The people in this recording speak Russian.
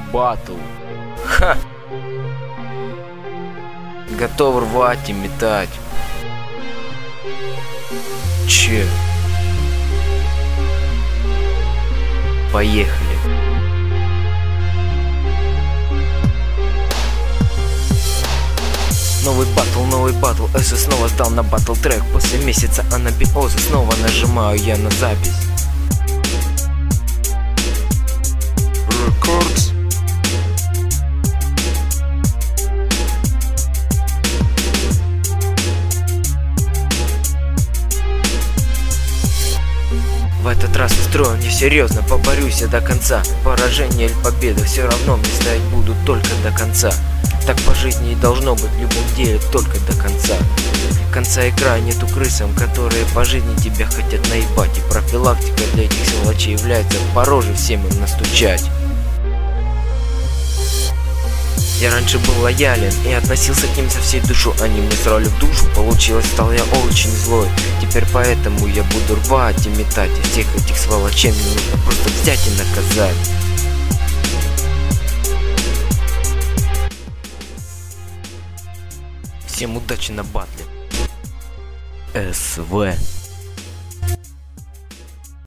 батл. Ха! Готов рвать и метать. Че? Поехали. Новый батл, СС снова сдал на батл трек. После месяца анабиоза снова нажимаю я на запись. Рекордс. В этот раз устрою несерьезно, поборюсь я до конца. Поражение или победа, все равно мне стоять буду только до конца. Так по жизни и должно быть в любом деле, только до конца. Конца и края нету крысам, которые по жизни тебя хотят наебать. И профилактика для этих сволочей является по роже всем им настучать. Я раньше был лоялен и относился к ним со всей душу. Они мне срали в душу, получилось, стал я очень злой. Теперь поэтому я буду рвать и метать. И всех этих сволочей мне нужно просто взять и наказать. Всем удачи на батле. СВ.